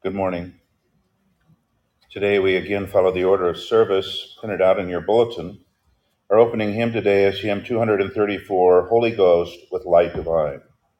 Good morning. Today we again follow the order of service printed out in your bulletin. Our opening hymn today is hymn 234, Holy Ghost with Light Divine.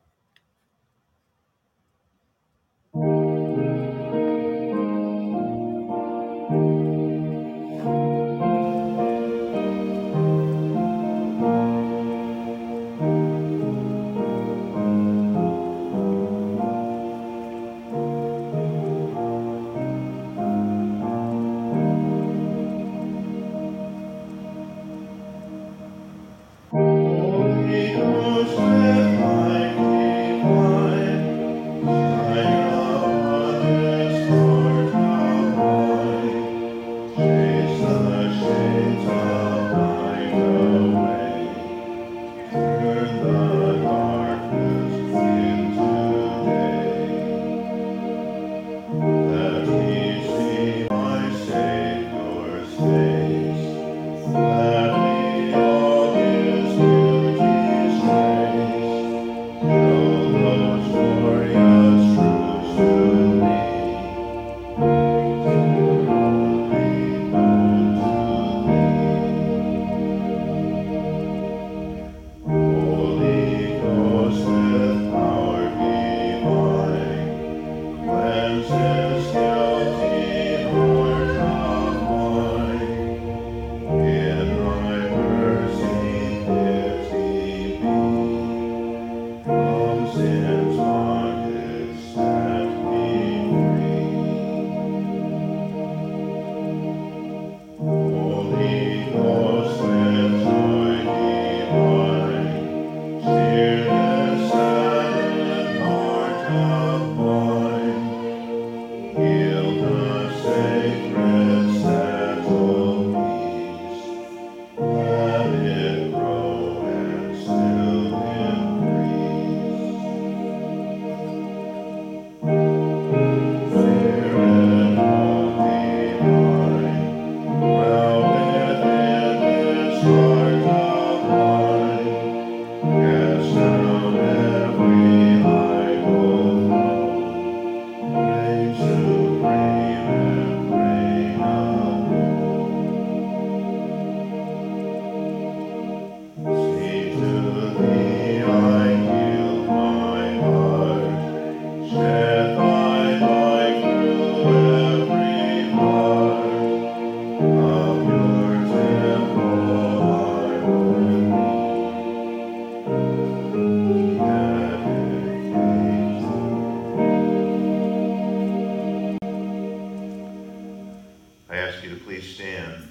I ask you to please stand.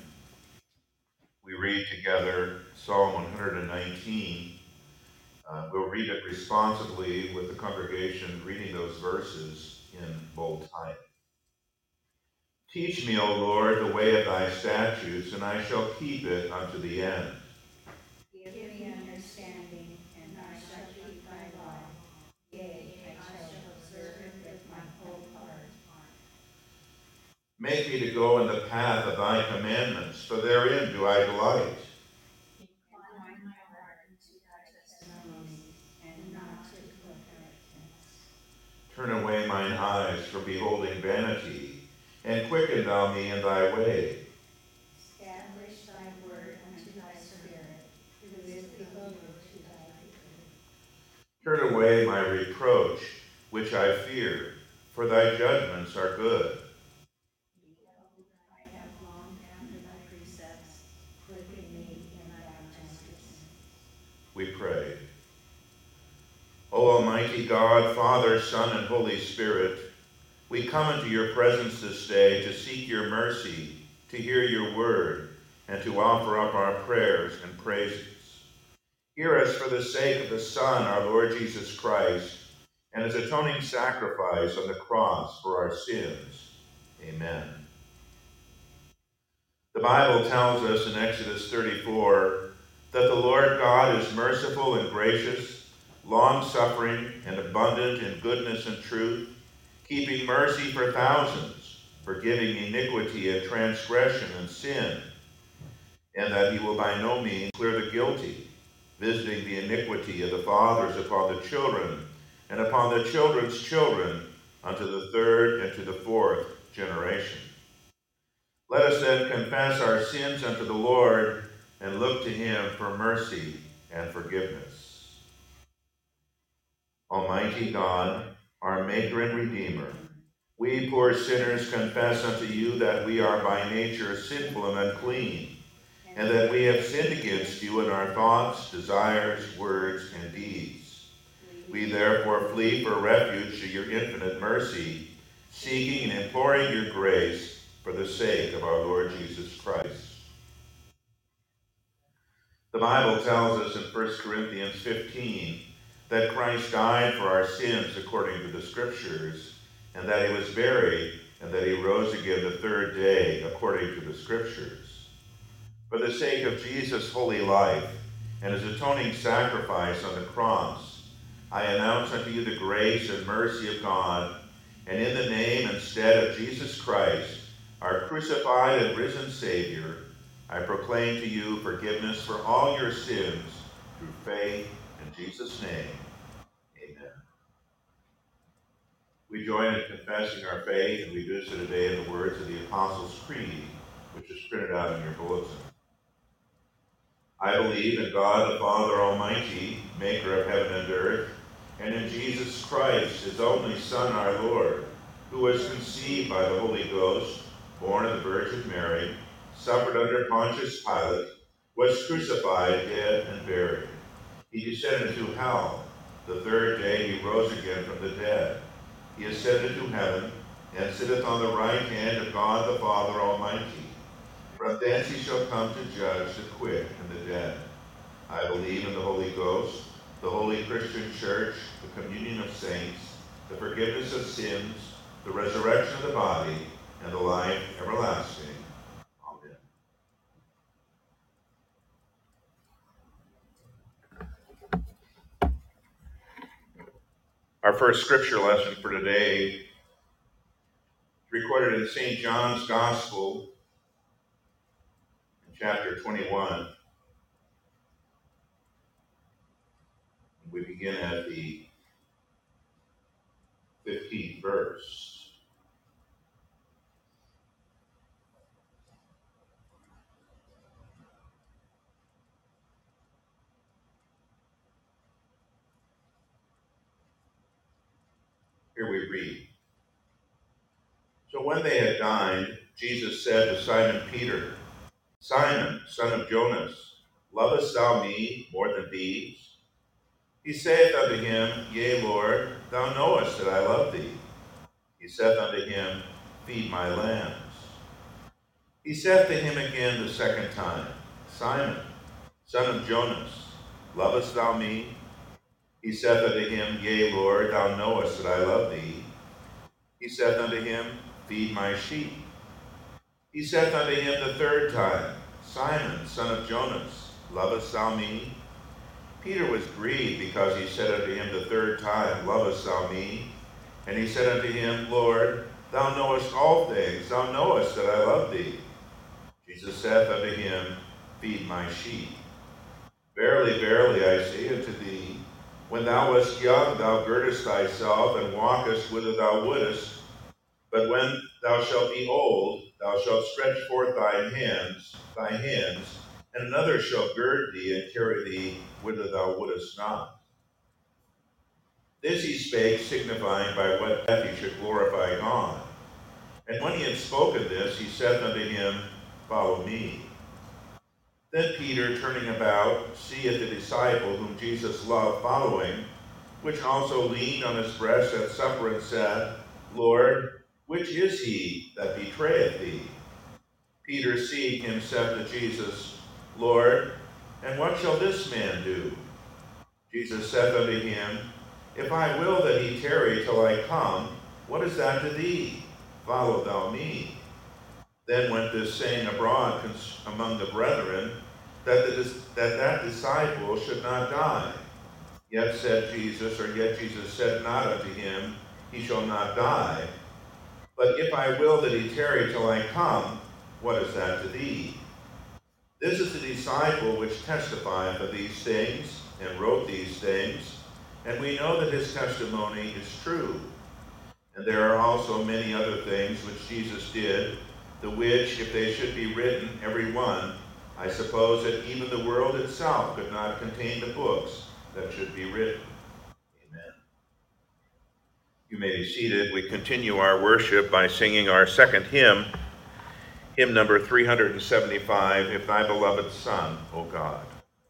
We read together Psalm 119. We'll read it responsibly with the congregation reading those verses in bold type. Teach me, O Lord, the way of thy statutes, and I shall keep it unto the end. Give me understanding, and I shall keep thy law. Yea, I shall observe it with my whole heart. Make me to go in the path of thy commandments, for therein do I delight. Incline my heart to thy testimony, and not to inheritance. Turn away mine eyes from beholding vanity, and quicken thou me in thy way. Establish thy word unto thy spirit, who is devoted to thy fear. Turn away my reproach, which I fear, for thy judgments are good. Behold, I have longed after thy precepts, quicken me in thy justice. We pray. O Almighty God, Father, Son, and Holy Spirit, we come into your presence this day to seek your mercy, to hear your word, and to offer up our prayers and praises. Hear us for the sake of the Son, our Lord Jesus Christ, and his atoning sacrifice on the cross for our sins. Amen. The Bible tells us in Exodus 34 that the Lord God is merciful and gracious, long-suffering and abundant in goodness and truth, keeping mercy for thousands, forgiving iniquity and transgression and sin, and that he will by no means clear the guilty, visiting the iniquity of the fathers upon the children, and upon the children's children, unto the third and to the fourth generation. Let us then confess our sins unto the Lord and look to him for mercy and forgiveness. Almighty God, our Maker and Redeemer, we poor sinners confess unto you that we are by nature sinful and unclean, and that we have sinned against you in our thoughts, desires, words, and deeds. We therefore flee for refuge to your infinite mercy, seeking and imploring your grace for the sake of our Lord Jesus Christ. The Bible tells us in 1 Corinthians 15 that Christ died for our sins according to the Scriptures, and that he was buried, and that he rose again the third day according to the Scriptures. For the sake of Jesus' holy life and his atoning sacrifice on the cross, I announce unto you the grace and mercy of God, and in the name and stead of Jesus Christ, our crucified and risen Savior, I proclaim to you forgiveness for all your sins through faith in Jesus' name. Amen. We join in confessing our faith, and we do so today in the words of the Apostles' Creed, which is printed out in your bulletin. I believe in God the Father Almighty, maker of heaven and earth, and in Jesus Christ, his only Son, our Lord, who was conceived by the Holy Ghost, born of the Virgin Mary, suffered under Pontius Pilate, was crucified, dead, and buried. He descended into hell. The third day he rose again from the dead. He ascended to heaven, and sitteth on the right hand of God the Father Almighty. From thence he shall come to judge the quick and the dead. I believe in the Holy Ghost, the holy Christian Church, the communion of saints, the forgiveness of sins, the resurrection of the body, and the life everlasting. Amen. Our first scripture lesson for today is recorded in St. John's Gospel, in chapter 21. We begin at the 15th verse. Here we read. So when they had dined, Jesus said to Simon Peter, Simon, son of Jonas, lovest thou me more than these? He saith unto him, Yea, Lord, thou knowest that I love thee. He saith unto him, Feed my lambs. He saith to him again the second time, Simon, son of Jonas, lovest thou me? He saith unto him, Yea, Lord, thou knowest that I love thee. He saith unto him, Feed my sheep. He saith unto him the third time, Simon, son of Jonas, lovest thou me? Peter was grieved because he said unto him the third time, Lovest thou me? And he said unto him, Lord, thou knowest all things, thou knowest that I love thee. Jesus saith unto him, Feed my sheep. Verily, verily, I say unto thee, when thou wast young, thou girdest thyself, and walkest whither thou wouldest. But when thou shalt be old, thou shalt stretch forth thine hands, and another shall gird thee and carry thee whither thou wouldest not. This he spake, signifying by what death he should glorify God. And when he had spoken this, he saith unto him, Follow me. Then Peter, turning about, seeth the disciple whom Jesus loved following, which also leaned on his breast at supper, and said, Lord, which is he that betrayeth thee? Peter, seeing him, said to Jesus, Lord, and what shall this man do? Jesus saith unto him, If I will that he tarry till I come, what is that to thee? Follow thou me. Then went this saying abroad among the brethren, that disciple should not die. Yet Jesus said not unto him, He shall not die. But if I will that he tarry till I come, what is that to thee? This is the disciple which testifieth of these things, and wrote these things, and we know that his testimony is true. And there are also many other things which Jesus did, the which, if they should be written, every one, I suppose that even the world itself could not contain the books that should be written. Amen. You may be seated. We continue our worship by singing our second hymn, hymn number 375, If Thy Beloved Son, O God.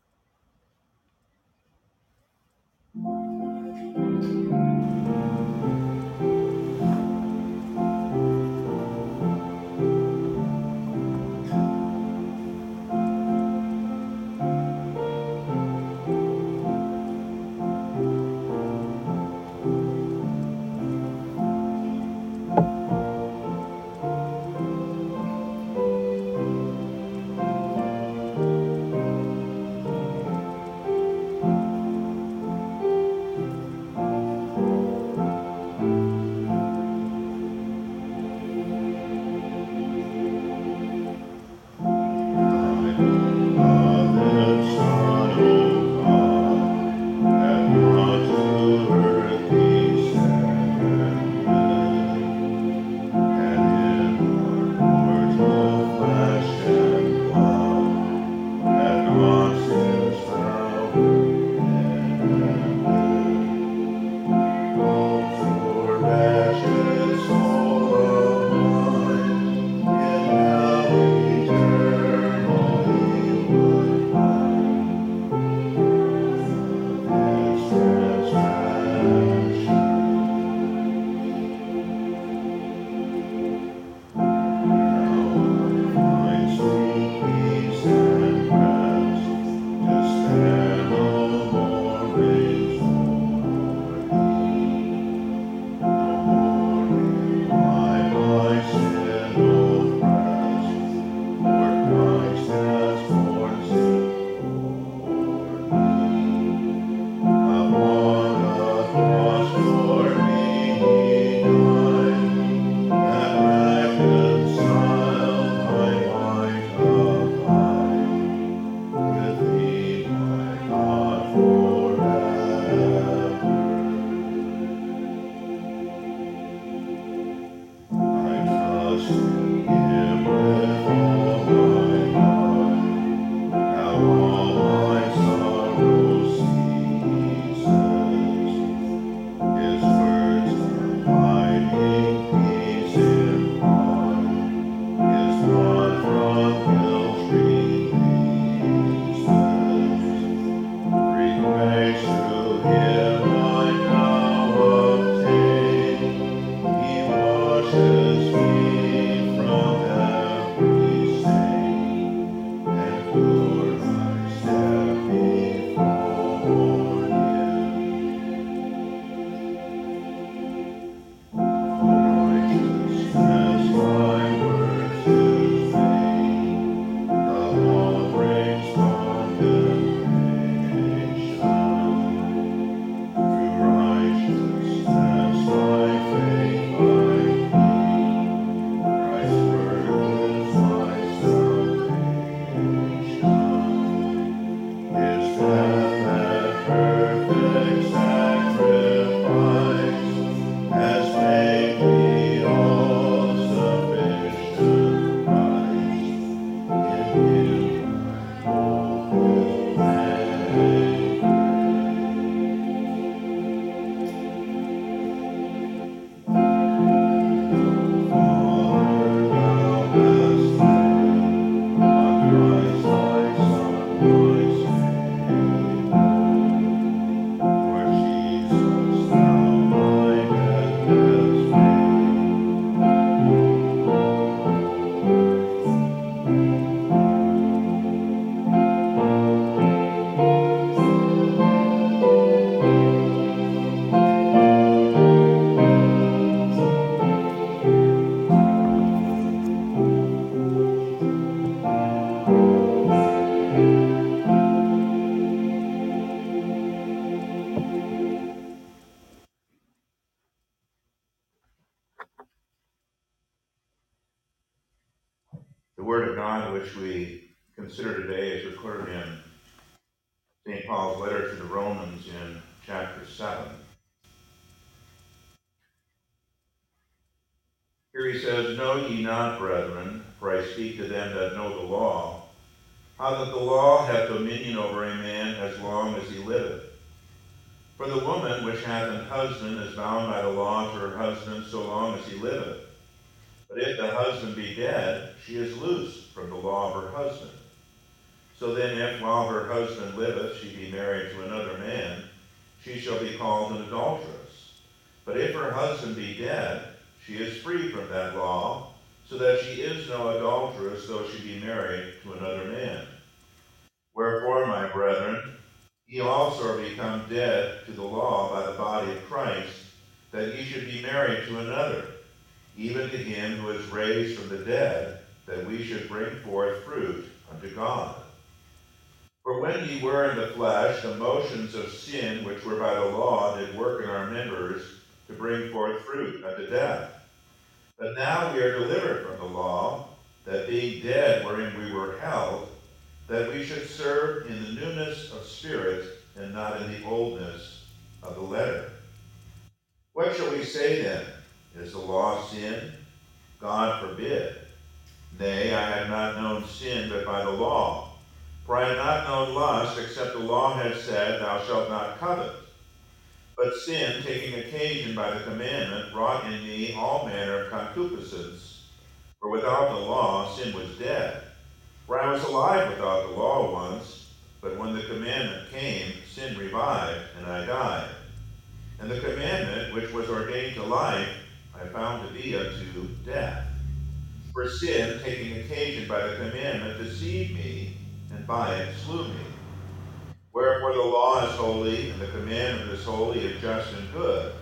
The Word of God which we consider today is recorded in St. Paul's letter to the Romans in chapter 7. he says, Know ye not, brethren, for I speak to them that know the law, how that the law hath dominion over a man as long as he liveth. For the woman which hath an husband is bound by the law to her husband so long as he liveth. But if the husband be dead, she is loosed from the law of her husband. So then if while her husband liveth she be married to another man, she shall be called an adulteress. But if her husband be dead, she is free from that law, so that she is no adulteress, though she be married to another man. Wherefore, my brethren, ye also are become dead to the law by the body of Christ, that ye should be married to another, even to him who is raised from the dead, that we should bring forth fruit unto God. For when ye were in the flesh, the motions of sin which were by the law did work in our members to bring forth fruit unto death. But now we are delivered from the law, that being dead wherein we were held, that we should serve in the newness of spirit and not in the oldness of the letter. What shall we say then? Is the law sin? God forbid. Nay, I had not known sin but by the law. For I had not known lust, except the law had said, Thou shalt not covet. But sin, taking occasion by the commandment, wrought in me all manner of concupiscence. For without the law sin was dead. For I was alive without the law once, but when the commandment came, sin revived, and I died. And the commandment, which was ordained to life, I found to be unto death. For sin, taking occasion by the commandment, deceived me, and by it slew me. Wherefore the law is holy, and the commandment is holy, and just and good.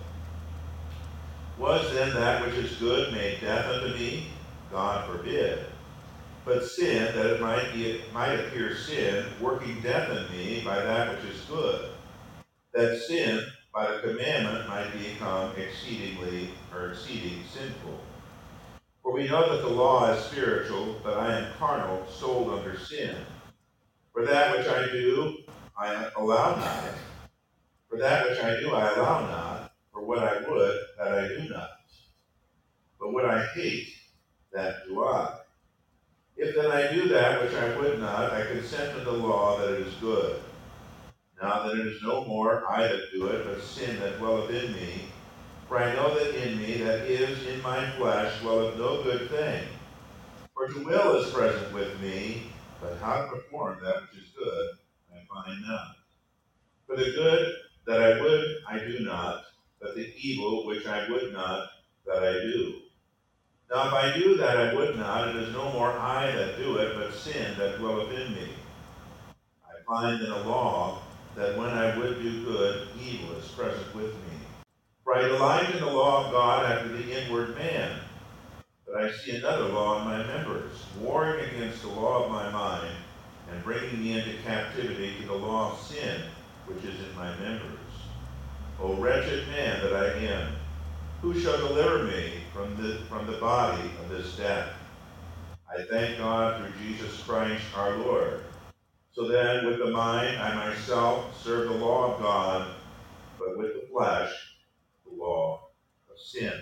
Was then that which is good made death unto me? God forbid. But sin, that it might appear sin, working death in me by that which is good, that sin by the commandment might become exceeding sinful. For we know that the law is spiritual, but I am carnal, sold under sin. For that which I do, I allow not. For that which I do, I allow not. For what I would, that I do not. But what I hate, that do I. If then I do that which I would not, I consent to the law that it is good. Now that it is no more I that do it, but sin that dwelleth in me. For I know that in me, that is, in my flesh, dwelleth no good thing. For to will is present with me, but how to perform that which is good, I find not. For the good that I would, I do not, but the evil which I would not, that I do. Now if I do that I would not, it is no more I that do it, but sin that dwelleth in me. I find in a law that when I would do good, evil is present with me. For I delight in the law of God after the inward man, but I see another law in my members, warring against the law of my mind, and bringing me into captivity to the law of sin, which is in my members. O wretched man that I am, who shall deliver me from the body of this death? I thank God through Jesus Christ our Lord. So then with the mind I myself serve the law of God, but with the flesh the law of sin.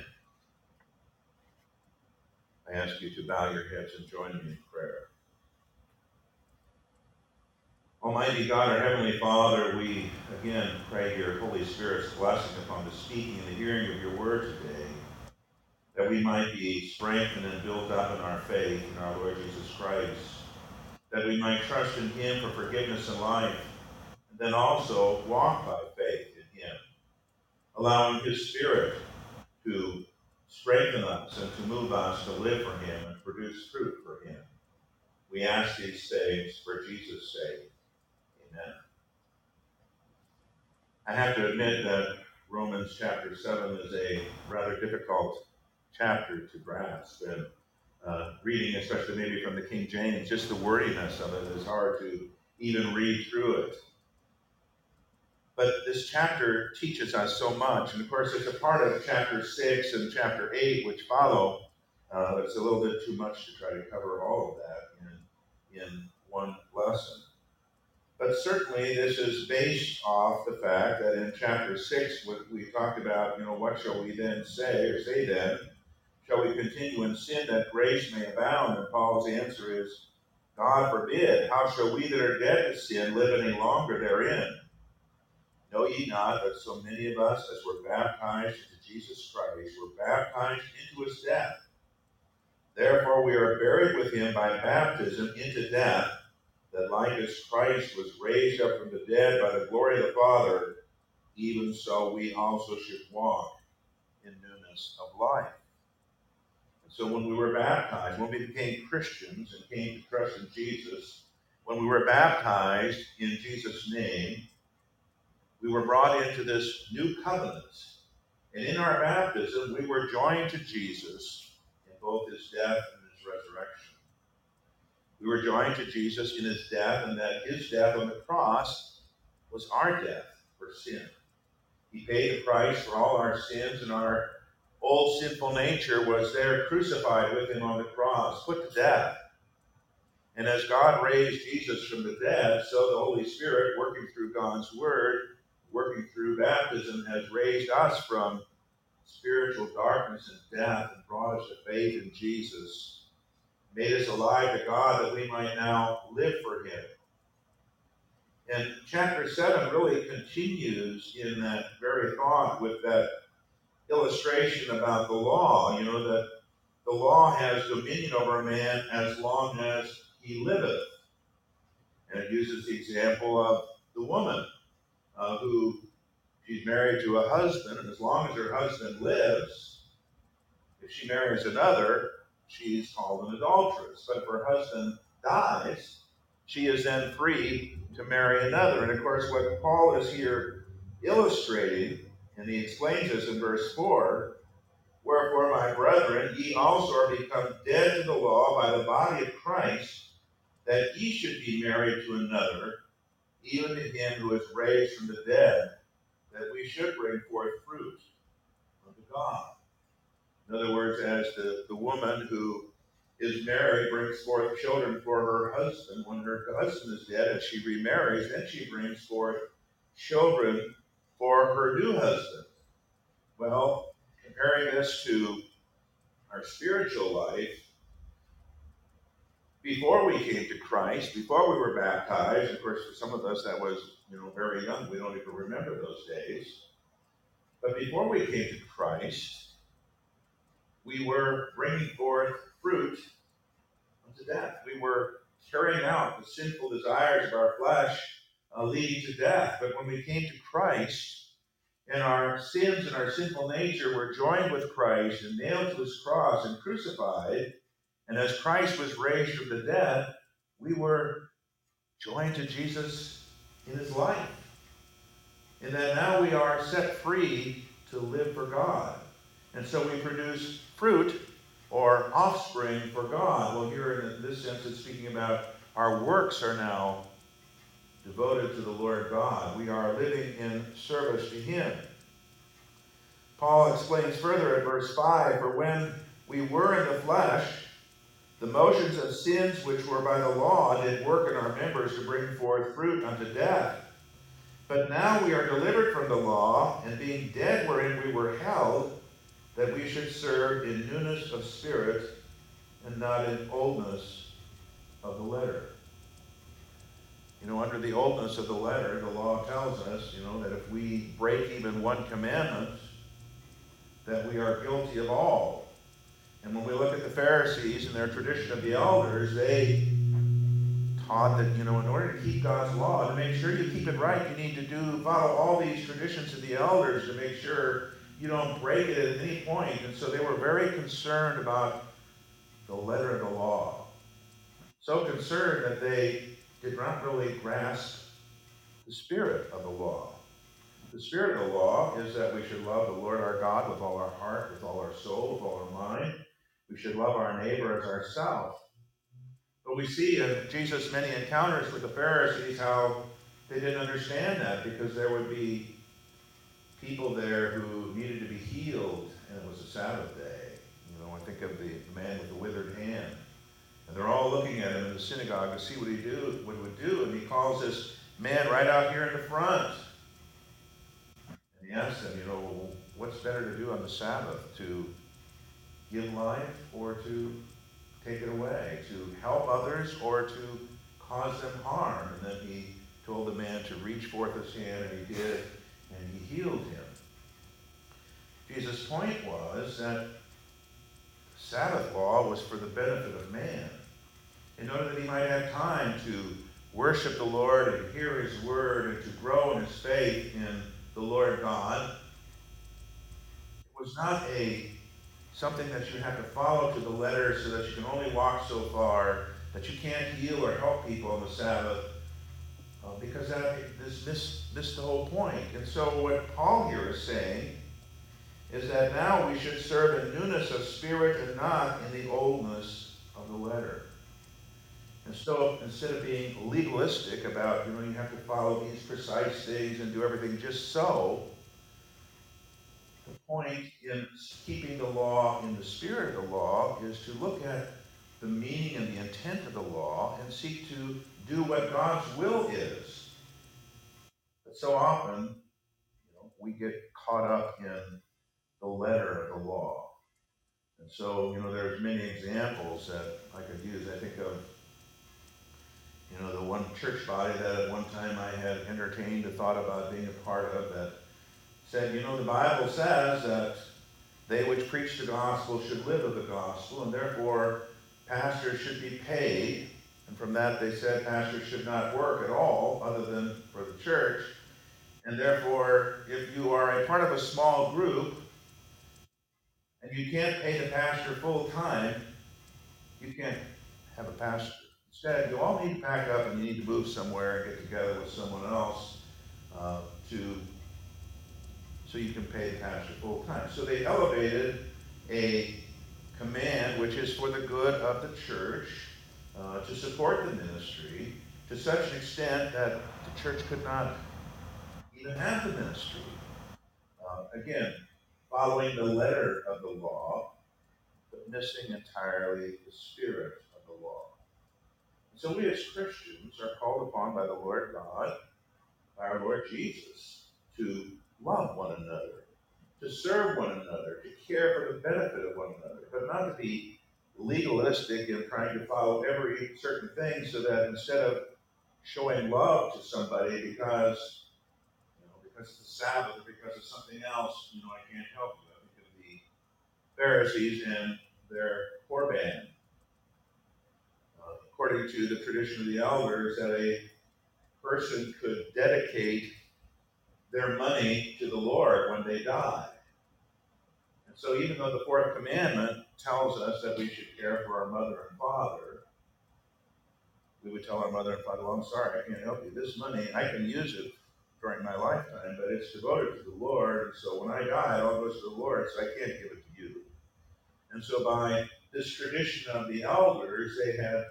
I ask you to bow your heads and join me in prayer. Almighty God, our Heavenly Father, we again pray your Holy Spirit's blessing upon the speaking and the hearing of your word today, that we might be strengthened and built up in our faith in our Lord Jesus Christ, that we might trust in him for forgiveness and life, and then also walk by faith in him, allowing his Spirit to strengthen us and to move us to live for him and produce fruit for him. We ask these things for Jesus' sake. Amen. I have to admit that Romans chapter 7 is a rather difficult chapter to grasp. And reading, especially maybe from the King James, just the wordiness of it is hard to even read through it. But this chapter teaches us so much. And of course, it's a part of chapter 6 and chapter 8, which follow. It's a little bit too much to try to cover all of that in one lesson. But certainly this is based off the fact that in chapter 6, we talked about, what shall we then say, or say then? Shall we continue in sin that grace may abound? And Paul's answer is, God forbid. How shall we that are dead to sin live any longer therein? Know ye not that so many of us, as were baptized into Jesus Christ, were baptized into his death? Therefore we are buried with him by baptism into death, that like as Christ was raised up from the dead by the glory of the Father, even so we also should walk in newness of life. And so when we were baptized, when we became Christians and came to trust in Jesus, when we were baptized in Jesus' name, we were brought into this new covenant. And in our baptism, we were joined to Jesus in both his death and his resurrection. We were joined to Jesus in his death, and that his death on the cross was our death for sin. He paid the price for all our sins, and our old sinful nature was there crucified with him on the cross, put to death. And as God raised Jesus from the dead, so the Holy Spirit, working through God's word, working through baptism, has raised us from spiritual darkness and death and brought us to faith in Jesus, made us alive to God that we might now live for him. And chapter 7 really continues in that very thought with that illustration about the law, that the law has dominion over a man as long as he liveth. And it uses the example of the woman who she's married to a husband, and as long as her husband lives, if she marries another, she's called an adulteress. But if her husband dies, she is then free to marry another. And of course, what Paul is here illustrating, and he explains this in verse 4, wherefore, my brethren, ye also are become dead to the law by the body of Christ, that ye should be married to another, even to him who is raised from the dead, that we should bring forth fruit unto God. In other words, as the woman who is married brings forth children for her husband, when her husband is dead and she remarries, then she brings forth children for her new husband. Well, comparing this to our spiritual life, before we came to Christ, before we were baptized, of course, for some of us that was, very young, we don't even remember those days. But before we came to Christ, we were bringing forth fruit unto death. We were carrying out the sinful desires of our flesh, leading to death. But when we came to Christ, and our sins and our sinful nature were joined with Christ and nailed to his cross and crucified, and as Christ was raised from the dead, we were joined to Jesus in his life. And that now we are set free to live for God. And so we produce fruit or offspring for God. Well, here in this sense, it's speaking about our works are now devoted to the Lord God. We are living in service to him. Paul explains further in verse 5, for when we were in the flesh, the motions of sins which were by the law did work in our members to bring forth fruit unto death. But now we are delivered from the law, and being dead wherein we were held, that we should serve in newness of spirit, and not in oldness of the letter. Under the oldness of the letter, the law tells us, that if we break even one commandment, that we are guilty of all. And when we look at the Pharisees and their tradition of the elders, they taught that, in order to keep God's law, to make sure you keep it right, you need to follow all these traditions of the elders to make sure you don't break it at any point. And so they were very concerned about the letter of the law. So concerned that they did not really grasp the spirit of the law. The spirit of the law is that we should love the Lord our God with all our heart, with all our soul, with all our mind. We should love our neighbor as ourselves. But we see in Jesus' many encounters with the Pharisees how they didn't understand that, because there would be people there who needed to be healed, and it was a Sabbath day. I think of the man with the withered hand. And they're all looking at him in the synagogue to see what he would do. And he calls this man right out here in the front. And he asks him, what's better to do on the Sabbath? To give life or to take it away, to help others or to cause them harm. And then he told the man to reach forth his hand, and he did, and he healed him. Jesus' point was that the Sabbath law was for the benefit of man, in order that he might have time to worship the Lord and hear his word and to grow in his faith in the Lord God. It was not something that you have to follow to the letter so that you can only walk so far, that you can't heal or help people on the Sabbath, because this missed the whole point. And so what Paul here is saying is that now we should serve in newness of spirit and not in the oldness of the letter. And so instead of being legalistic about, you have to follow these precise things and do everything just so, the point in keeping the law in the spirit of the law is to look at the meaning and the intent of the law and seek to do what God's will is. But so often, we get caught up in the letter of the law. And so, there's many examples that I could use. I think of, the one church body that at one time I had entertained the thought about being a part of that said, the Bible says that they which preach the gospel should live of the gospel, and therefore pastors should be paid. And from that they said pastors should not work at all other than for the church. And therefore, if you are a part of a small group and you can't pay the pastor full time, you can't have a pastor. Instead, you all need to pack up and you need to move somewhere and get together with someone else so you can pay the pastor full time. So they elevated a command which is for the good of the church to support the ministry to such an extent that the church could not even have the ministry. Again, following the letter of the law, but missing entirely the spirit of the law. So we as Christians are called upon by the Lord God, by our Lord Jesus, to love one another, to serve one another, to care for the benefit of one another, but not to be legalistic in trying to follow every certain thing so that instead of showing love to somebody because it's the Sabbath or because of something else, I can't help you. I think of the Pharisees and their Corban. According to the tradition of the elders, that a person could dedicate their money to the Lord when they die. And so even though the fourth commandment tells us that we should care for our mother and father, we would tell our mother and father, well, I'm sorry, I can't help you. This money, I can use it during my lifetime, but it's devoted to the Lord. And so when I die, it all goes to the Lord, so I can't give it to you. And so by this tradition of the elders, they had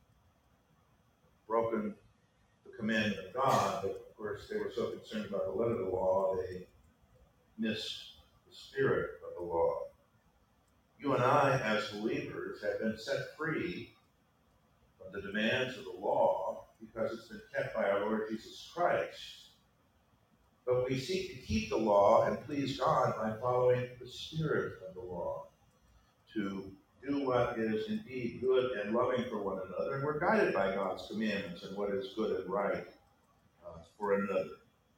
broken the commandment of God, but of course they were so concerned about the letter of the law, they missed the spirit of the law. You and I, as believers, have been set free from the demands of the law because it's been kept by our Lord Jesus Christ. But we seek to keep the law and please God by following the spirit of the law, to do what is indeed good and loving for one another. And we're guided by God's commandments and what is good and right for another.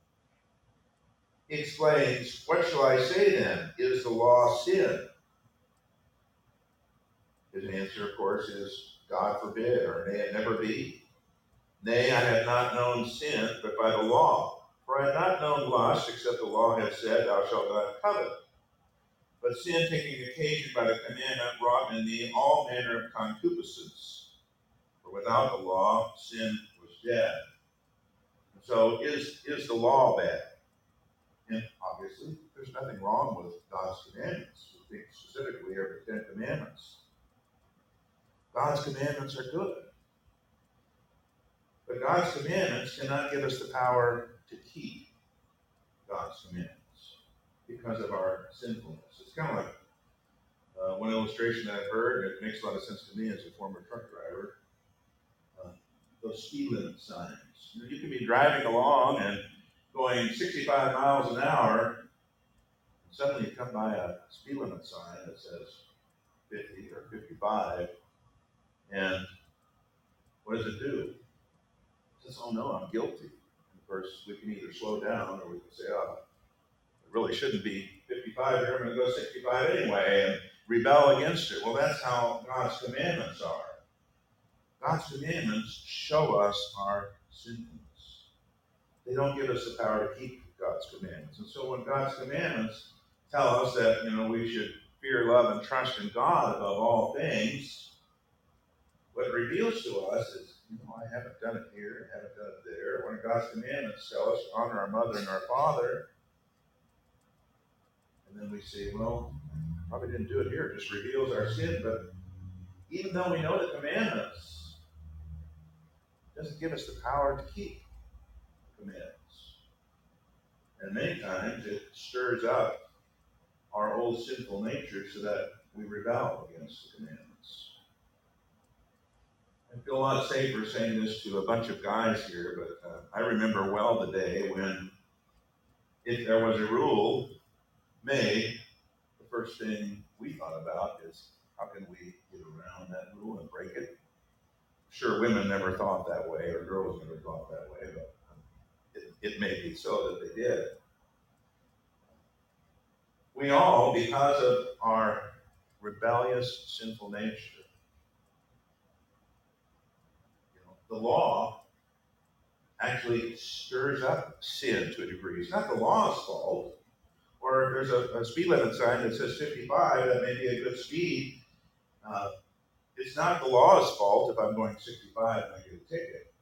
He explains, what shall I say then? Is the law sin? His answer, of course, is God forbid, or may it never be. Nay, I have not known sin, but by the law. For I have not known lust, except the law had said, thou shalt not covet. But sin, taking occasion by the commandment, wrought in me all manner of concupiscence. For without the law, sin was dead. And so is the law bad? And obviously, there's nothing wrong with God's commandments. We think specifically of the 10 Commandments. God's commandments are good. But God's commandments cannot give us the power to keep God's commandments because of our sinfulness. It's kind of like one illustration that I've heard, and it makes a lot of sense to me as a former truck driver, those speed limit signs. You can be driving along and going 65 miles an hour, and suddenly you come by a speed limit sign that says 50 or 55. And what does it do? It says, oh no, I'm guilty. And of course, we can either slow down or we can say, oh, it really shouldn't be 55 here, I'm going to go 65 anyway, and rebel against it. Well, that's how God's commandments are. God's commandments show us our sinfulness. They don't give us the power to keep God's commandments. And so when God's commandments tell us that, we should fear, love, and trust in God above all things, what it reveals to us is, I haven't done it here, I haven't done it there. When God's commandments tell us to honor our mother and our father, and then we say, well, probably didn't do it here. It just reveals our sin. But even though we know the commandments, it doesn't give us the power to keep the commandments. And many times it stirs up our old sinful nature so that we rebel against the commandments. I feel a lot safer saying this to a bunch of guys here, but I remember well the day when, if there was a rule made, the first thing we thought about is, how can we get around that rule and break it? Sure, women never thought that way, or girls never thought that way, but it may be so that they did. We all, because of our rebellious, sinful nature, the law actually stirs up sin to a degree. It's not the law's fault. Or if there's a speed limit sign that says 55, that may be a good speed. It's not the law's fault if I'm going 65 and I get a ticket.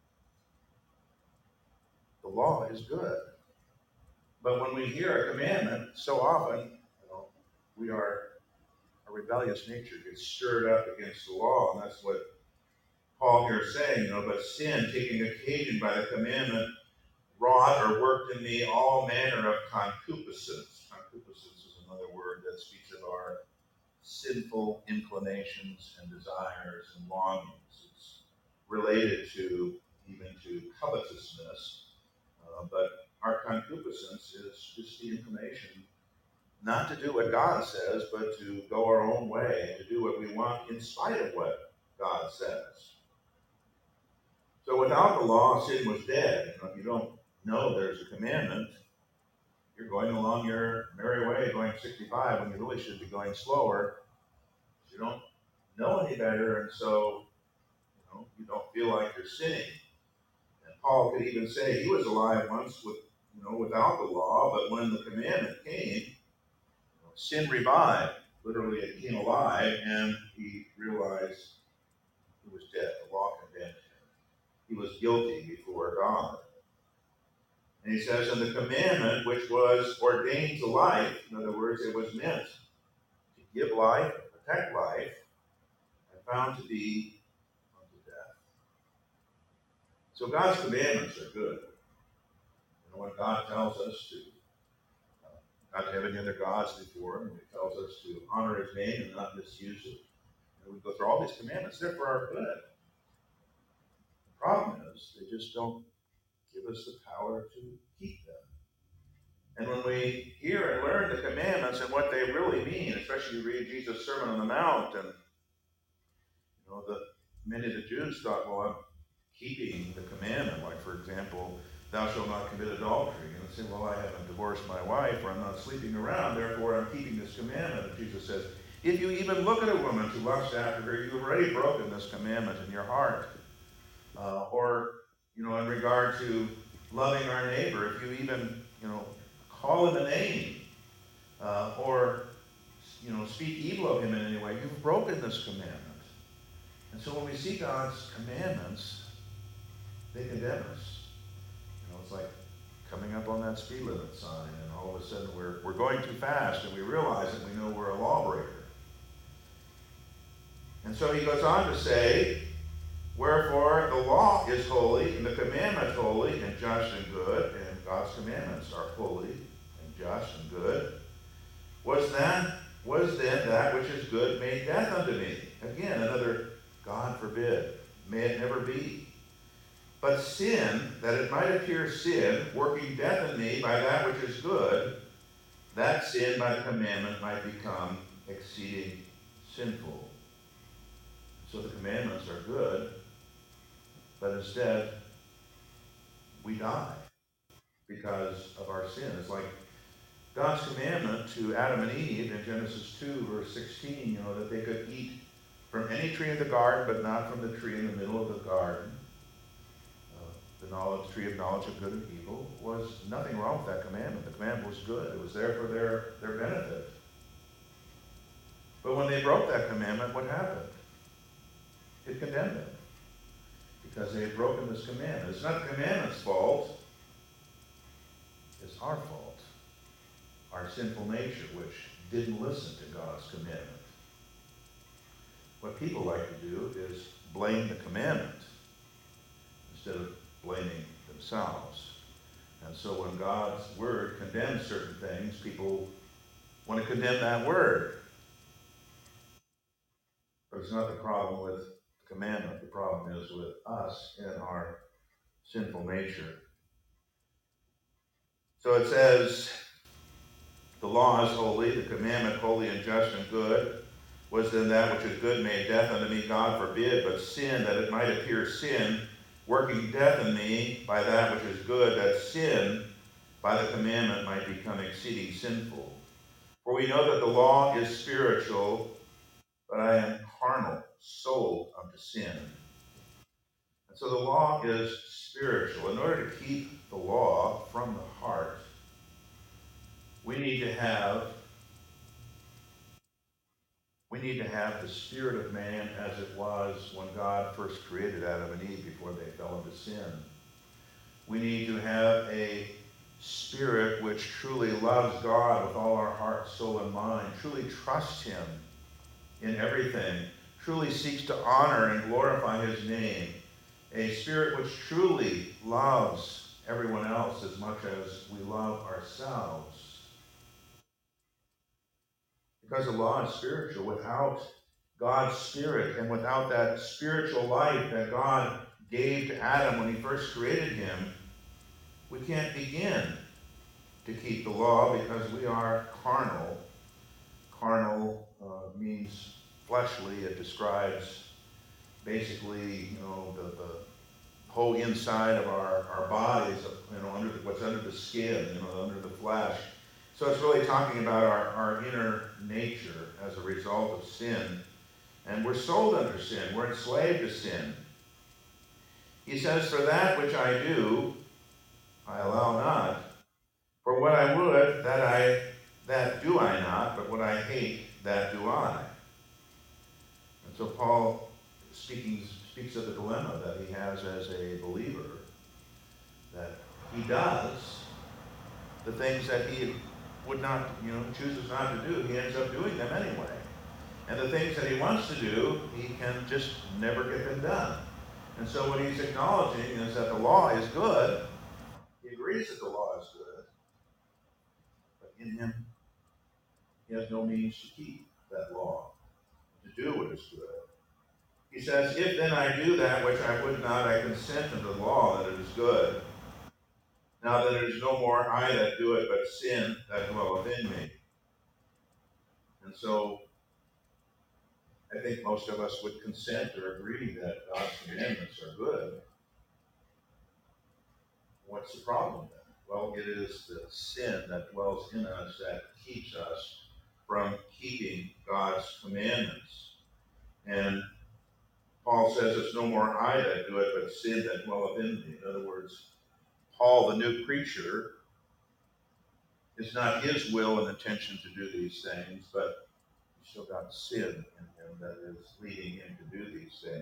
The law is good. But when we hear a commandment, so often, our rebellious nature gets stirred up against the law, and that's what Paul here is saying, but sin, taking occasion by the commandment, wrought or worked in me all manner of concupiscence. Concupiscence is another word that speaks of our sinful inclinations and desires and longings. It's related even to covetousness, but our concupiscence is just the inclination not to do what God says, but to go our own way and to do what we want in spite of what God says. So without the law, sin was dead. If you don't know there's a commandment, you're going along your merry way, going 65 when you really should be going slower. You don't know any better, and so you don't feel like you're sinning. And Paul could even say he was alive once without the law, but when the commandment came, sin revived. Literally, it came alive, and he realized he was dead. The law condemned him. He was guilty before God. And he says, and the commandment which was ordained to life, in other words, it was meant to give life, protect life, and found to be unto death. So God's commandments are good. When God tells us to not to have any other gods before him, he tells us to honor his name and not misuse it. And we go through all these commandments. They're for our good. The problem is they just don't give us the power to keep them. And when we hear and learn the commandments and what they really mean, especially you read Jesus' Sermon on the Mount, and many of the Jews thought, well, I'm keeping the commandment. Like, for example, thou shalt not commit adultery. And they say, well, I haven't divorced my wife, or I'm not sleeping around, therefore I'm keeping this commandment. And Jesus says, if you even look at a woman to lust after her, you've already broken this commandment in your heart. In regard to loving our neighbor, if you even, call him a name, or speak evil of him in any way, you've broken this commandment. And so when we see God's commandments, they condemn us. It's like coming up on that speed limit sign, and all of a sudden we're going too fast, and we realize that we know we're a lawbreaker. And so he goes on to say, wherefore the law is holy, and the commandment holy, and just and good, and God's commandments are holy, and just and good. Was then that which is good made death unto me? Again, another God forbid. May it never be. But sin, that it might appear sin, working death in me by that which is good, that sin by the commandment might become exceeding sinful. So the commandments are good, but instead we die because of our sin. It's like God's commandment to Adam and Eve in Genesis 2, verse 16, that they could eat from any tree in the garden, but not from the tree in the middle of the garden. The tree of knowledge of good and evil, was nothing wrong with that commandment. The commandment was good. It was there for their benefit. But when they broke that commandment, what happened? It condemned them because they had broken this commandment. It's not the commandment's fault. It's our fault. Our sinful nature, which didn't listen to God's commandment. What people like to do is blame the commandment instead of blaming themselves. And so when God's word condemns certain things, people want to condemn that word. But it's not the problem with the commandment. The problem is with us and our sinful nature. So it says, the law is holy, the commandment holy and just and good. Was then that which is good made death unto me? God forbid, but sin, that it might appear sin, working death in me by that which is good, that sin by the commandment might become exceeding sinful. For we know that the law is spiritual, but I am carnal, sold unto sin. And so the law is spiritual. In order to keep the law from the heart, we need to have the spirit of man as it was when God first created Adam and Eve before they fell into sin. We need to have a spirit which truly loves God with all our heart, soul, and mind, truly trusts him in everything, truly seeks to honor and glorify his name, a spirit which truly loves everyone else as much as we love ourselves. Because the law is spiritual. Without God's spirit and without that spiritual life that God gave to Adam when he first created him, we can't begin to keep the law because we are carnal. Carnal means fleshly. It describes basically, the whole inside of our bodies, what's under the skin, under the flesh. So it's really talking about our inner nature as a result of sin. And we're sold under sin. We're enslaved to sin. He says, for that which I do, I allow not. For what I would, that do I not, but what I hate, that do I. And so Paul speaks of the dilemma that he has as a believer, that he does the things that he would not, chooses not to do. He ends up doing them anyway. And the things that he wants to do, he can just never get them done. And so what he's acknowledging is that the law is good. He agrees that the law is good. But in him, he has no means to keep that law, to do what is good. He says, if then I do that which I would not, I consent unto the law that it is good. Now that it is no more I that do it, but sin that dwelleth in me. And so I think most of us would consent or agree that God's commandments are good. What's the problem then? Well, it is the sin that dwells in us that keeps us from keeping God's commandments. And Paul says it's no more I that do it, but sin that dwelleth in me. In other words, Paul, the new creature, it's not his will and intention to do these things, but he's still got sin in him that is leading him to do these things.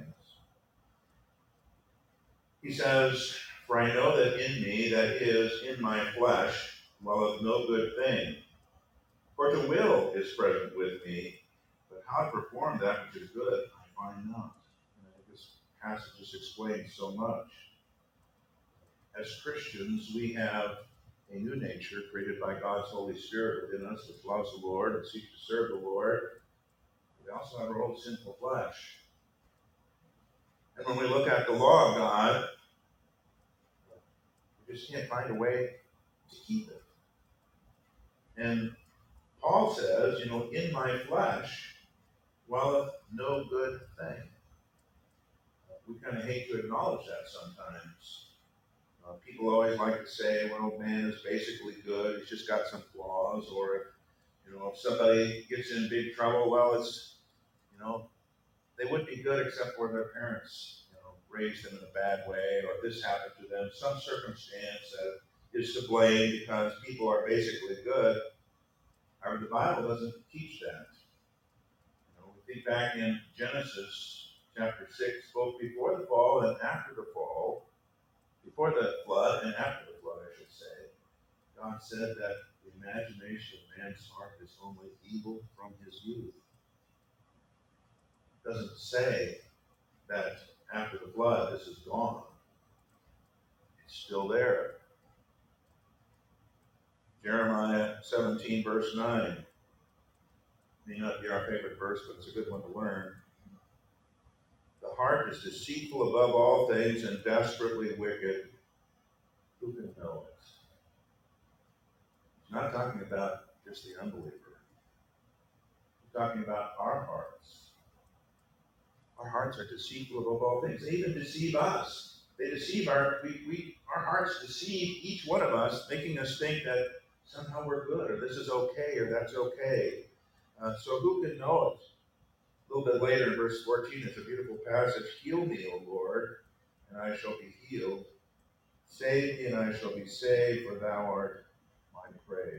He says, for I know that in me, that is, in my flesh, dwelleth no good thing. For to will is present with me, but how to perform that which is good, I find not. And I think this passage just explains so much. As Christians, we have a new nature created by God's Holy Spirit within us, which loves the Lord and seeks to serve the Lord. We also have our old sinful flesh. And when we look at the law of God, we just can't find a way to keep it. And Paul says, in my flesh, dwelleth no good thing. We kind of hate to acknowledge that sometimes. People always like to say, well, man is basically good, he's just got some flaws, or if somebody gets in big trouble, well, it's, you know, they would be good except for their parents, raised them in a bad way, or this happened to them, some circumstance that is to blame because people are basically good. However, the Bible doesn't teach that. We think back in Genesis chapter 6, both before the fall and after the fall, before the flood and after the flood, I should say, God said that the imagination of man's heart is only evil from his youth. It doesn't say that after the flood this is gone. It's still there. Jeremiah 17, verse 9. May not be our favorite verse, but it's a good one to learn. The heart is deceitful above all things and desperately wicked. Who can know it? He's not talking about just the unbeliever. He's talking about our hearts. Our hearts are deceitful above all things. They even deceive us. They deceive our hearts deceive each one of us, making us think that somehow we're good, or this is okay, or that's okay. So who can know it? A little bit later in verse 14, it's a beautiful passage. Heal me, O Lord, and I shall be healed. Save me, and I shall be saved, for thou art my praise.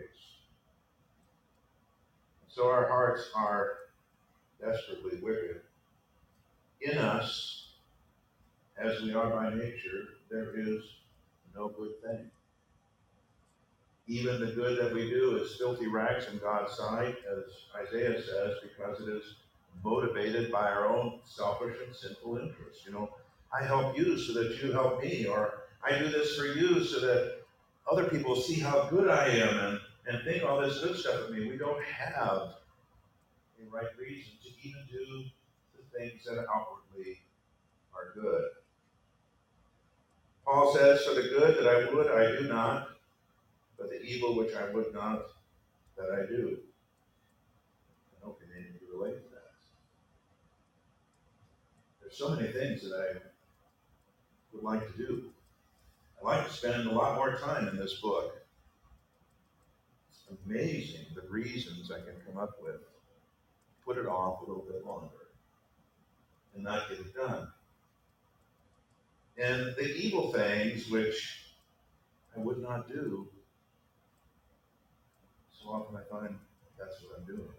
So our hearts are desperately wicked. In us, as we are by nature, there is no good thing. Even the good that we do is filthy rags in God's sight, as Isaiah says, because it is motivated by our own selfish and sinful interests. I help you so that you help me, or I do this for you so that other people see how good I am and think all this good stuff of me. We don't have the right reason to even do the things that outwardly are good. Paul says, for the good that I would, I do not, but the evil which I would not, that I do. I hope you can relate to that. There's so many things that I would like to do. I'd like to spend a lot more time in this book. It's amazing the reasons I can come up with. Put it off a little bit longer and not get it done. And the evil things which I would not do, so often I find that's what I'm doing.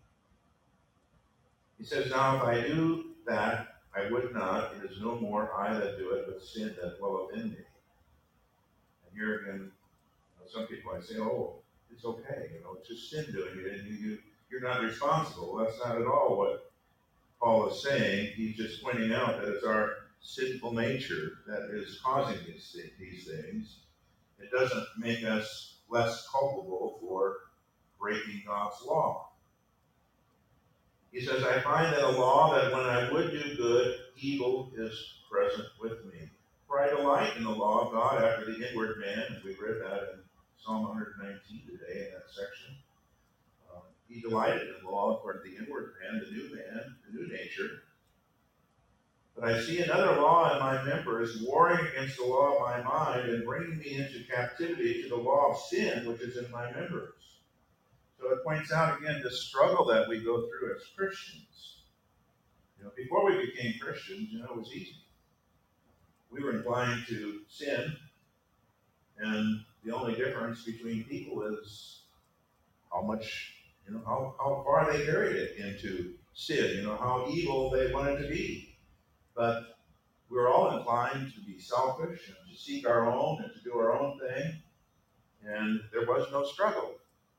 He says, now if I do that, I would not, it is no more I that do it, but sin that dwelleth in me. And here again, some people I say, oh, it's okay, it's just sin doing it, and you're not responsible. Well, that's not at all what Paul is saying. He's just pointing out that it's our sinful nature that is causing these things. It doesn't make us less culpable for breaking God's law. He says, I find that a law that when I would do good, evil is present with me. For I delight in the law of God after the inward man. We read that in Psalm 119 today in that section. He delighted in the law according to the inward man, the new nature. But I see another law in my members, warring against the law of my mind and bringing me into captivity to the law of sin, which is in my members. So it points out again the struggle that we go through as Christians. Before we became Christians, it was easy. We were inclined to sin, and the only difference between people is how much, how far they carried it into sin, how evil they wanted to be. But we were all inclined to be selfish and to seek our own and to do our own thing, and there was no struggle.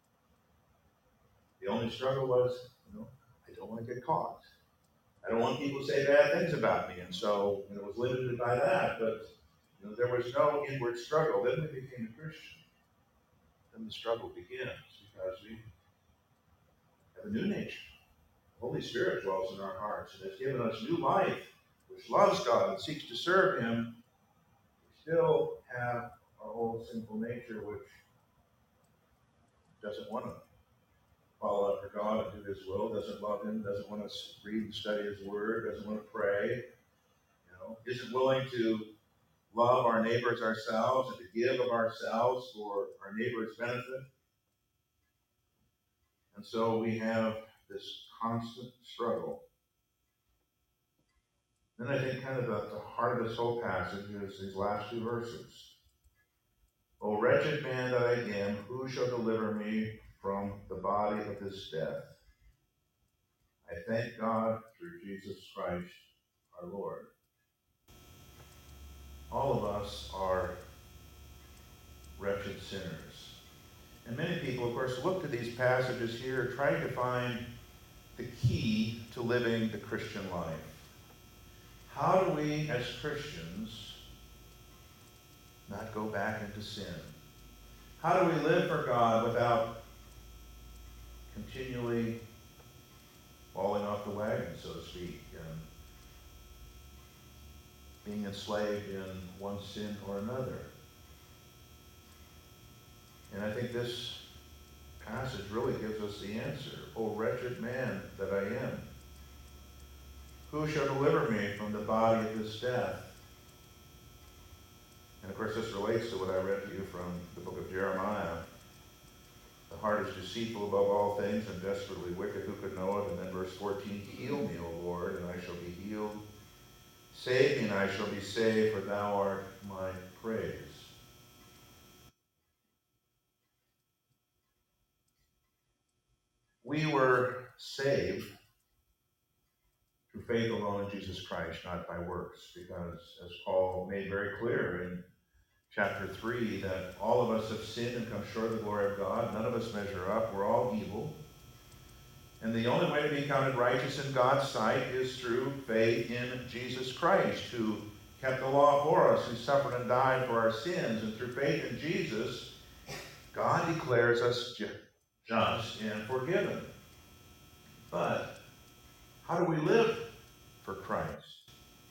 The only struggle was, I don't want to get caught. I don't want people to say bad things about me, and so it was limited by that. But there was no inward struggle. Then we became a Christian. Then the struggle begins because we have a new nature. The Holy Spirit dwells in our hearts and has given us new life, which loves God and seeks to serve Him. We still have our old sinful nature, which doesn't want to follow after God and do his will, doesn't love him, doesn't want to read and study his word, doesn't want to pray, isn't willing to love our neighbors ourselves and to give of ourselves for our neighbor's benefit. And so we have this constant struggle. Then I think kind of the heart of this whole passage is these last two verses. O wretched man that I am, who shall deliver me from the body of this death? I thank God through Jesus Christ our Lord. All of us are wretched sinners. And many people, of course, look to these passages here trying to find the key to living the Christian life. How do we, as Christians, not go back into sin? How do we live for God without continually falling off the wagon, so to speak, and being enslaved in one sin or another? And I think this passage really gives us the answer. O wretched man that I am, who shall deliver me from the body of this death? And of course, this relates to what I read to you from the book of Jeremiah. The heart is deceitful above all things and desperately wicked. Who could know it? And then verse 14, heal me, O Lord, and I shall be healed. Save me, and I shall be saved, for thou art my praise. We were saved through faith alone in Jesus Christ, not by works, because as Paul made very clear in chapter 3, that all of us have sinned and come short of the glory of God. None of us measure up. We're all evil. And the only way to be counted righteous in God's sight is through faith in Jesus Christ, who kept the law for us, who suffered and died for our sins. And through faith in Jesus, God declares us just and forgiven. But how do we live for Christ?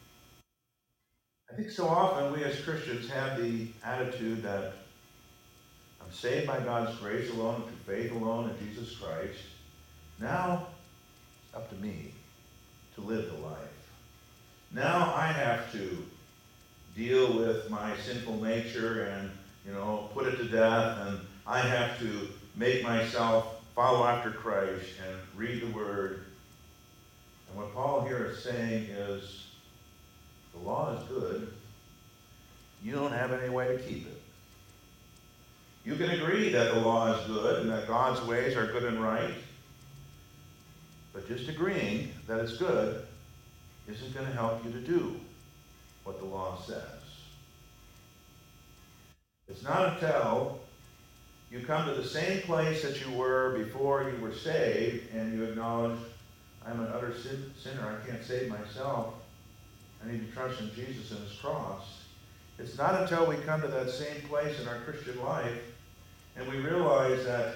I think so often we as Christians have the attitude that I'm saved by God's grace alone, through faith alone in Jesus Christ. Now it's up to me to live the life. Now I have to deal with my sinful nature and, put it to death, and I have to make myself follow after Christ and read the Word. And what Paul here is saying is, the law is good. You don't have any way to keep it. You can agree that the law is good and that God's ways are good and right, but just agreeing that it's good isn't going to help you to do what the law says. It's not until you come to the same place that you were before you were saved and you acknowledge, I'm an utter sinner, I can't save myself, I need to trust in Jesus and his cross. It's not until we come to that same place in our Christian life and we realize that,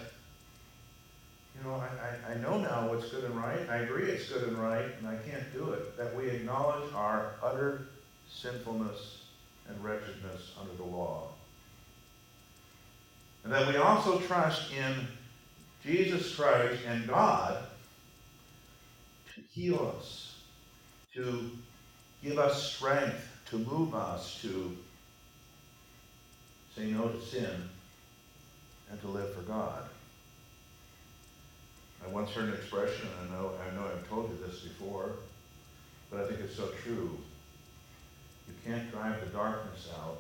I know now what's good and right, I agree it's good and right, and I can't do it, that we acknowledge our utter sinfulness and wretchedness under the law. And that we also trust in Jesus Christ and God to heal us, to give us strength, to move us to say no to sin and to live for God. I once heard an expression, and I know I've told you this before, but I think it's so true. You can't drive the darkness out,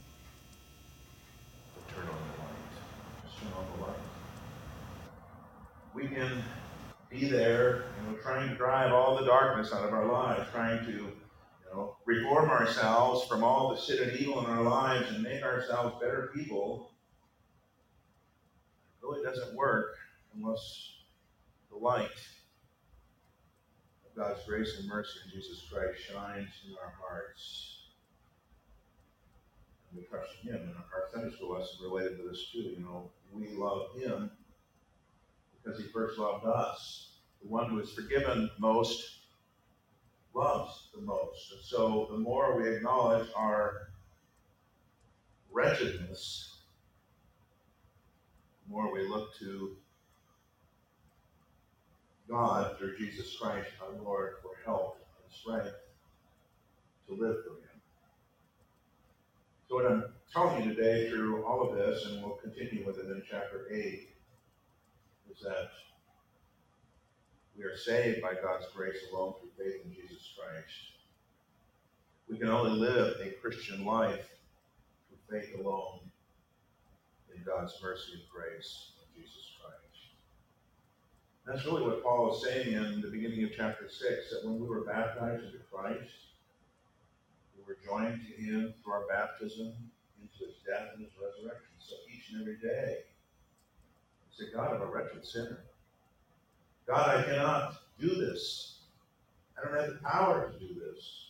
but turn on the light. Just turn on the light. We can be there, trying to drive all the darkness out of our lives, trying to, reform ourselves from all the sin and evil in our lives and make ourselves better people. It really doesn't work unless the light of God's grace and mercy in Jesus Christ shines in our hearts. And we trust in him. And our Sunday school lesson related to this too. We love him because he first loved us. The one who is forgiven most loves the most. And so the more we acknowledge our wretchedness, the more we look to God through Jesus Christ our Lord for help and strength to live for him. So what I'm telling you today through all of this, and we'll continue with it in chapter 8, is that we are saved by God's grace alone through faith in Jesus Christ. We can only live a Christian life through faith alone in God's mercy and grace in Jesus Christ. That's really what Paul is saying in the beginning of chapter 6, that when we were baptized into Christ, we were joined to him through our baptism into his death and his resurrection. So each and every day, we say, God, I'm a wretched sinner. God, I cannot do this. I don't have the power to do this.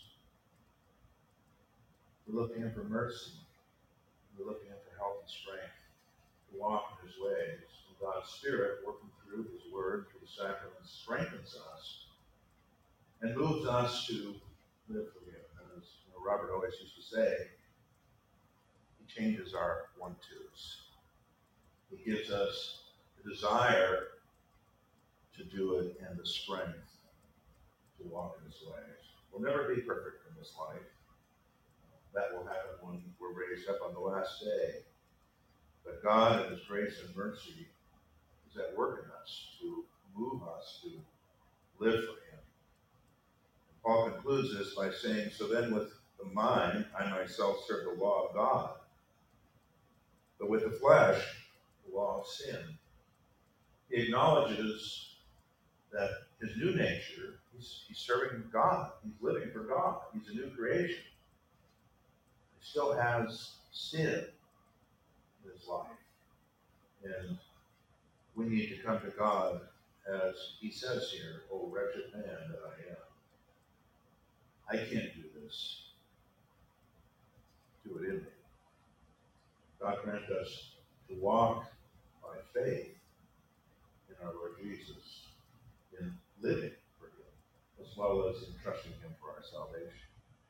We're looking for mercy. We're looking for help and strength to walk in his ways. And God's Spirit, working through his word, through the sacraments, strengthens us and moves us to live for him. As Robert always used to say, he changes our one-twos. He gives us the desire to do it and the strength to walk in his ways. We'll never be perfect in this life. That will happen when we're raised up on the last day. But God, in his grace and mercy, is at work in us to move us to live for him. And Paul concludes this by saying, so then with the mind, I myself serve the law of God, but with the flesh, the law of sin. He acknowledges that his new nature, he's serving God. He's living for God. He's a new creation. He still has sin in his life. And we need to come to God as he says here, "O wretched man that I am. I can't do this. Do it in me." God grant us to walk by faith in our Lord Jesus, in living for him, as well as in trusting him for our salvation.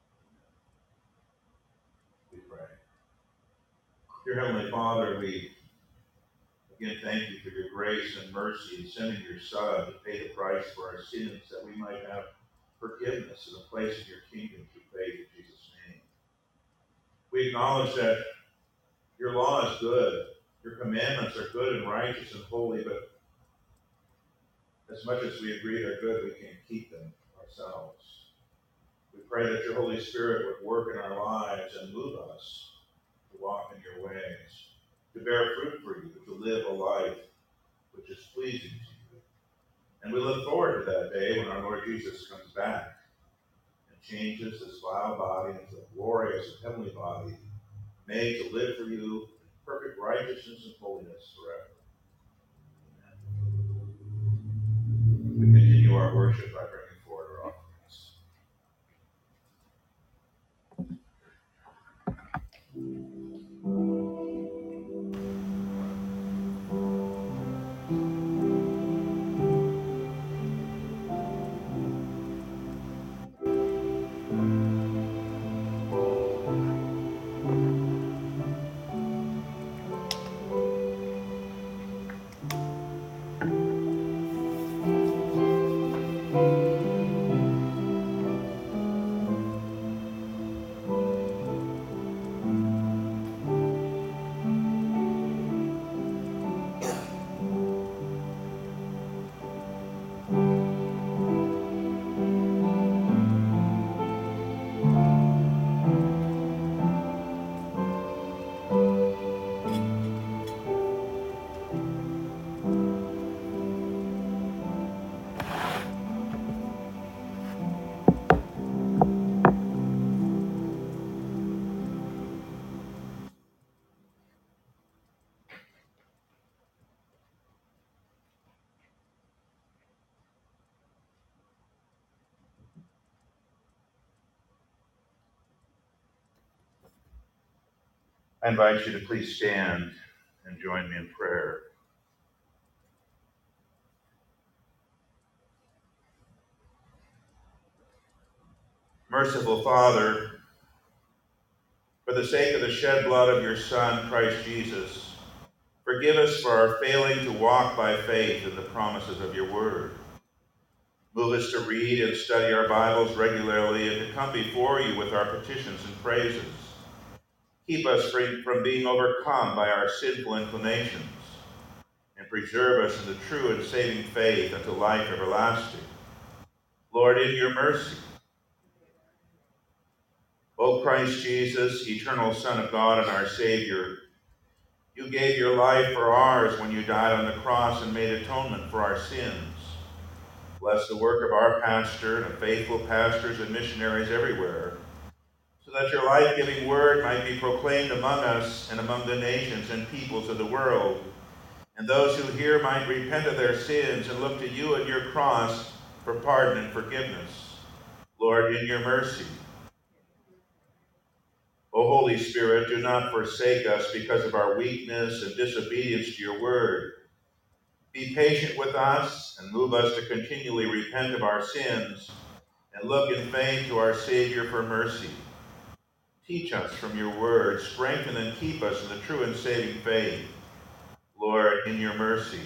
We pray. Dear Heavenly Father, we again thank you for your grace and mercy in sending your Son to pay the price for our sins, that we might have forgiveness and a place in your kingdom through faith in Jesus' name. We acknowledge that your law is good, your commandments are good and righteous and holy, but as much as we agree they're good, we can't keep them ourselves. We pray that your Holy Spirit would work in our lives and move us to walk in your ways, to bear fruit for you, to live a life which is pleasing to you. And we look forward to that day when our Lord Jesus comes back and changes this vile body into a glorious and heavenly body, made to live for you in perfect righteousness and holiness forever. Amen. We continue our worship by bringing forward our offerings. I invite you to please stand and join me in prayer. Merciful Father, for the sake of the shed blood of your Son, Christ Jesus, forgive us for our failing to walk by faith in the promises of your word. Move us to read and study our Bibles regularly and to come before you with our petitions and praises. Keep us free from being overcome by our sinful inclinations, and preserve us in the true and saving faith unto life everlasting. Lord, in your mercy. O Christ Jesus, eternal Son of God and our Savior, you gave your life for ours when you died on the cross and made atonement for our sins. Bless the work of our pastor and of faithful pastors and missionaries everywhere, so that your life-giving word might be proclaimed among us and among the nations and peoples of the world, and those who hear might repent of their sins and look to you and your cross for pardon and forgiveness. Lord, in your mercy. O Holy Spirit, do not forsake us because of our weakness and disobedience to your word. Be patient with us and move us to continually repent of our sins and look in faith to our Savior for mercy. Teach us from your word, strengthen and keep us in the true and saving faith. Lord, in your mercy.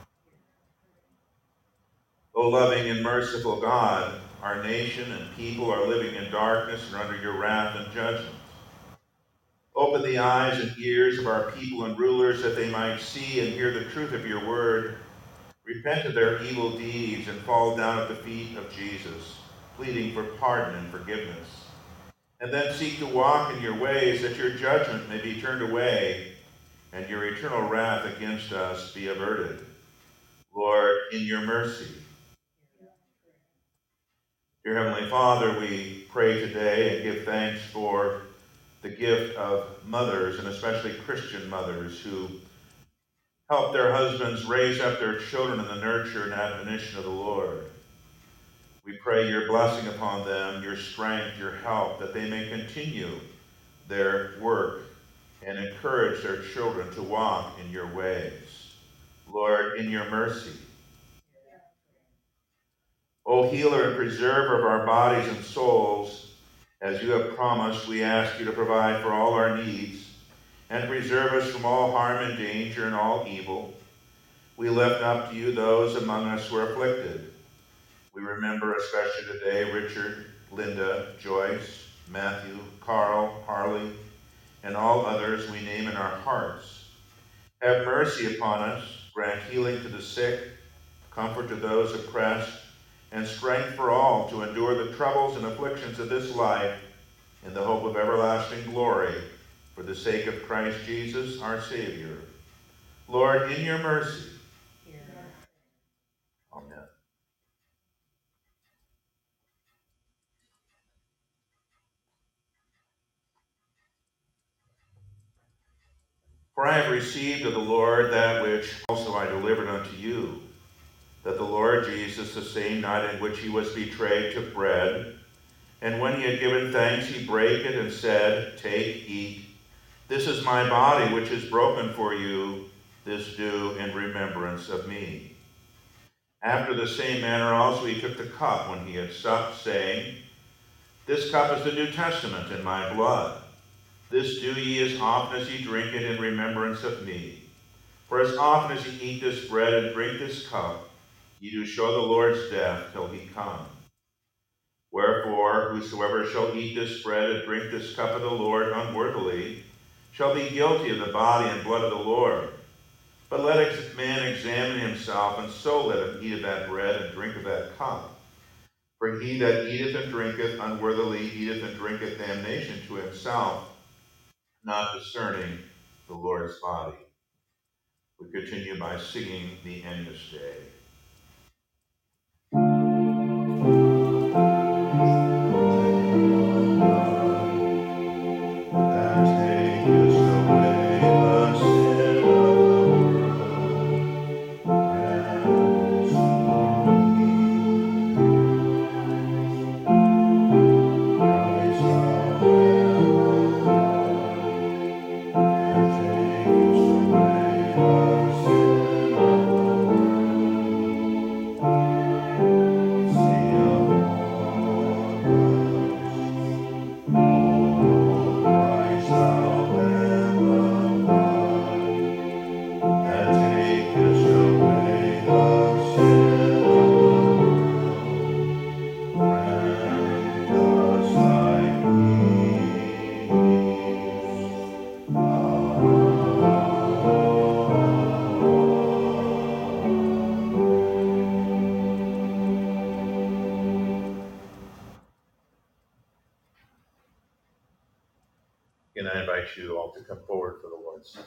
O loving and merciful God, our nation and people are living in darkness and under your wrath and judgment. Open the eyes and ears of our people and rulers that they might see and hear the truth of your word, repent of their evil deeds, and fall down at the feet of Jesus, pleading for pardon and forgiveness. And then seek to walk in your ways, that your judgment may be turned away and your eternal wrath against us be averted. Lord, in your mercy. Dear Heavenly Father, we pray today and give thanks for the gift of mothers, and especially Christian mothers, who help their husbands raise up their children in the nurture and admonition of the Lord. We pray your blessing upon them, your strength, your help, that they may continue their work and encourage their children to walk in your ways. Lord, in your mercy. O healer and preserver of our bodies and souls, as you have promised, we ask you to provide for all our needs and preserve us from all harm and danger and all evil. We lift up to you those among us who are afflicted. We remember especially today Richard, Linda, Joyce, Matthew, Carl, Harley, and all others we name in our hearts. Have mercy upon us, grant healing to the sick, comfort to those oppressed, and strength for all to endure the troubles and afflictions of this life in the hope of everlasting glory, for the sake of Christ Jesus, our Savior. Lord, in your mercy. Amen. For I have received of the Lord that which also I delivered unto you, that the Lord Jesus, the same night in which he was betrayed, took bread, and when he had given thanks, he brake it and said, Take, eat. This is my body, which is broken for you. This do in remembrance of me. After the same manner also he took the cup when he had supped, saying, This cup is the New Testament in my blood. This do ye as often as ye drink it in remembrance of me. For as often as ye eat this bread and drink this cup, ye do show the Lord's death till he come. Wherefore, whosoever shall eat this bread and drink this cup of the Lord unworthily shall be guilty of the body and blood of the Lord. But let a man examine himself, and so let him eat of that bread and drink of that cup. For he that eateth and drinketh unworthily eateth and drinketh damnation to himself, not discerning the Lord's body. We continue by singing the Agnus Dei. all to come forward for the Lord's Supper.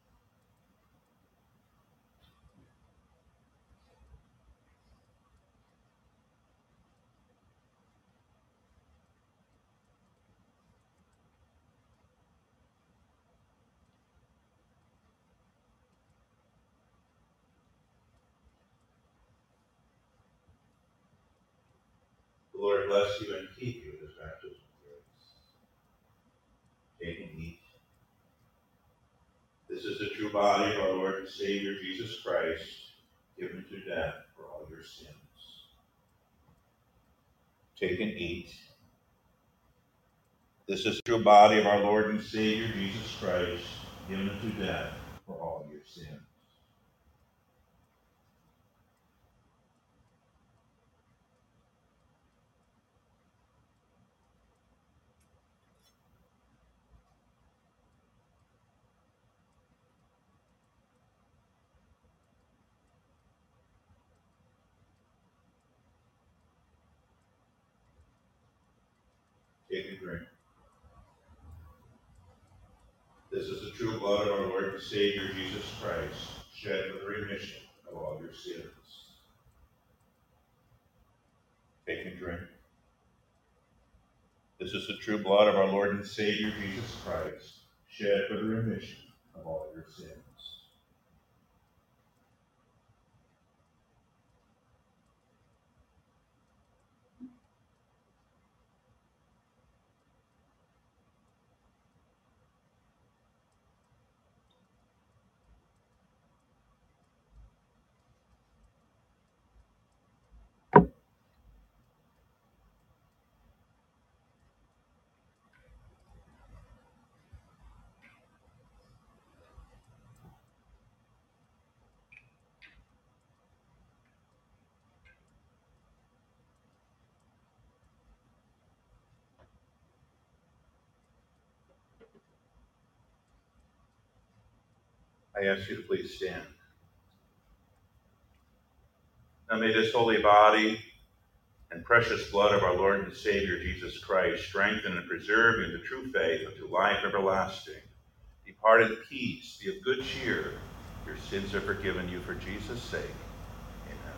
The Lord bless you and keep you with his baptismal grace. Take and eat. This is the true body of our Lord and Savior Jesus Christ, given to death for all your sins. Take and eat. This is the true body of our Lord and Savior Jesus Christ, given to death for all your sins. Take and drink. This is the true blood of our Lord and Savior Jesus Christ, shed for the remission of all your sins. Take and drink. This is the true blood of our Lord and Savior Jesus Christ, shed for the remission of all your sins. I ask you to please stand. Now may this holy body and precious blood of our Lord and Savior Jesus Christ strengthen and preserve you in the true faith unto life everlasting. Depart in peace, be of good cheer. Your sins are forgiven you for Jesus' sake. Amen.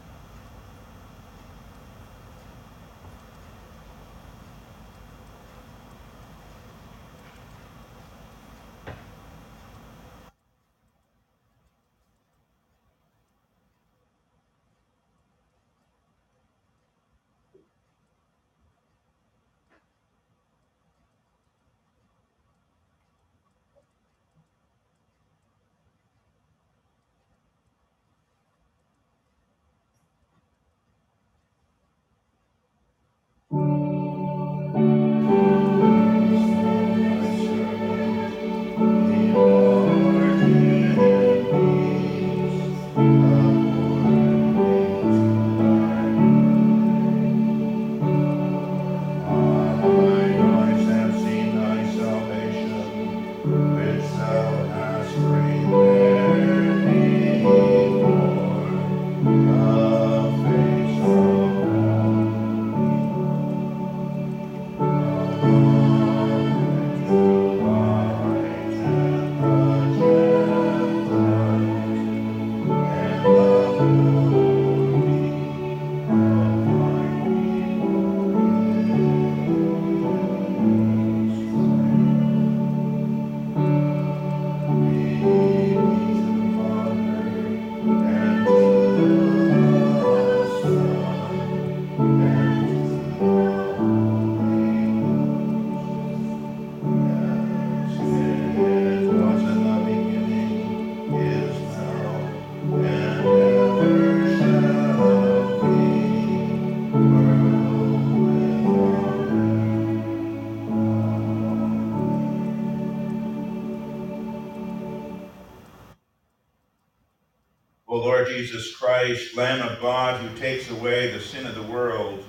O Lord Jesus Christ, Lamb of God, who takes away the sin of the world,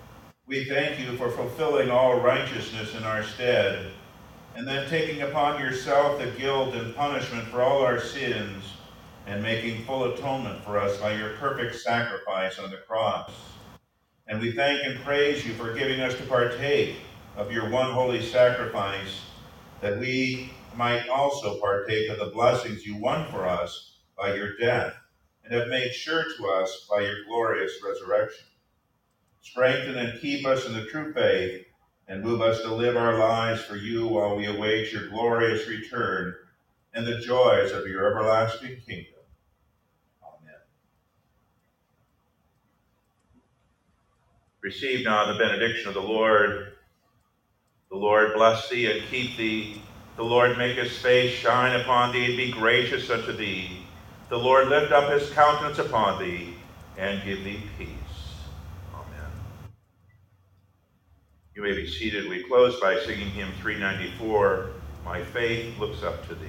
we thank you for fulfilling all righteousness in our stead, and then taking upon yourself the guilt and punishment for all our sins, and making full atonement for us by your perfect sacrifice on the cross. And we thank and praise you for giving us to partake of your one holy sacrifice, that we might also partake of the blessings you won for us by your death and have made sure to us by your glorious resurrection. Strengthen and keep us in the true faith, and move us to live our lives for you while we await your glorious return and the joys of your everlasting kingdom. Amen. Receive now the benediction of the Lord. The Lord bless thee and keep thee. The Lord make his face shine upon thee and be gracious unto thee. The Lord lift up his countenance upon thee and give thee peace. Amen. You may be seated. We close by singing hymn 394, My Faith Looks Up to Thee.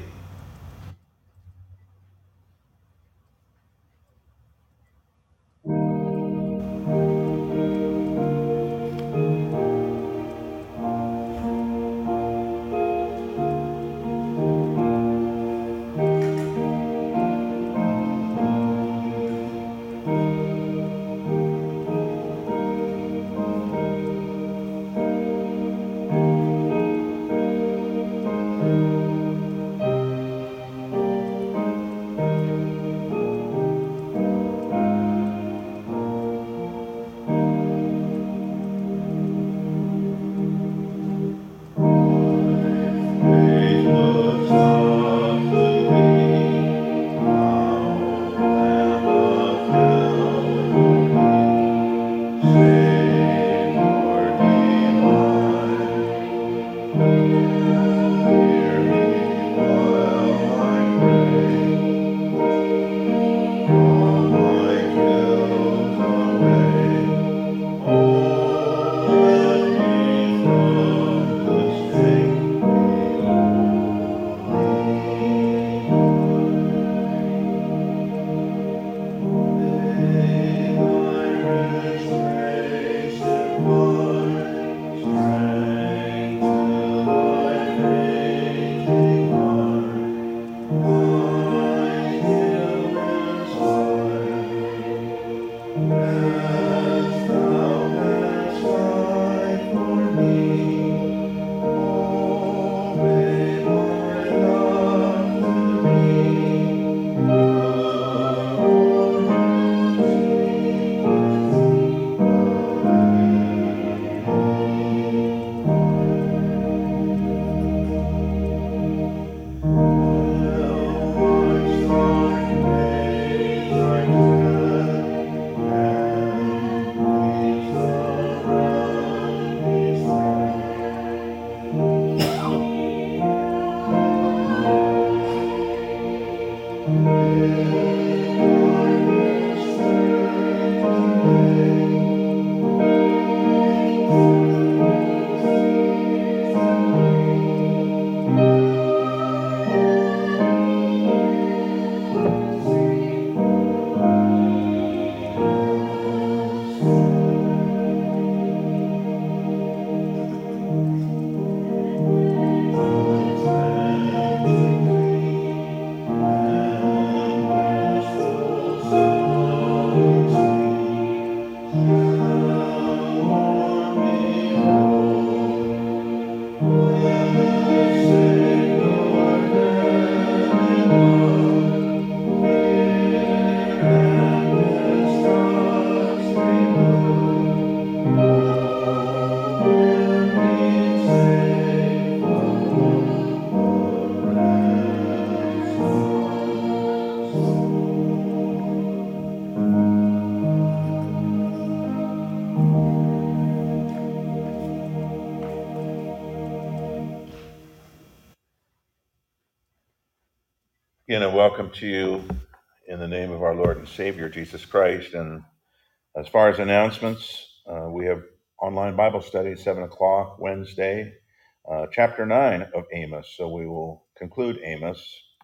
Again, a welcome to you in the name of our Lord and Savior, Jesus Christ. And as far as announcements, we have online Bible study, 7 o'clock Wednesday, chapter 9 of Amos. So we will conclude Amos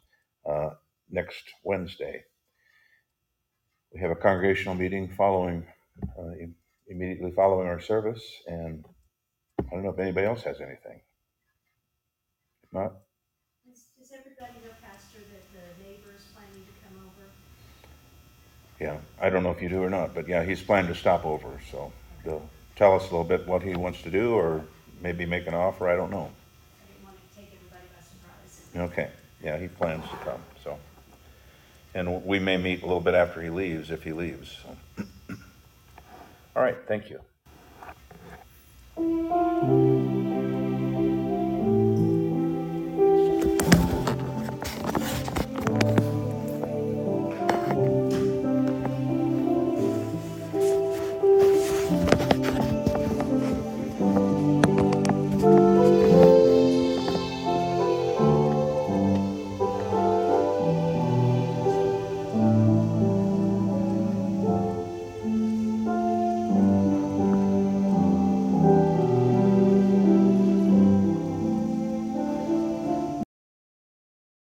next Wednesday. We have a congregational meeting following, immediately following our service. And I don't know if anybody else has anything. If not, Does everybody know, Pastor, that the neighbor's planning to come over? yeah, I don't know if you do or not, but yeah, he's planning to stop over. So they'll tell us a little bit what he wants to do, or maybe make an offer. I don't know. I didn't want to take everybody by surprise. Okay, yeah, he plans to come, so. And we may meet a little bit after he leaves, if he leaves, so. All right, thank you.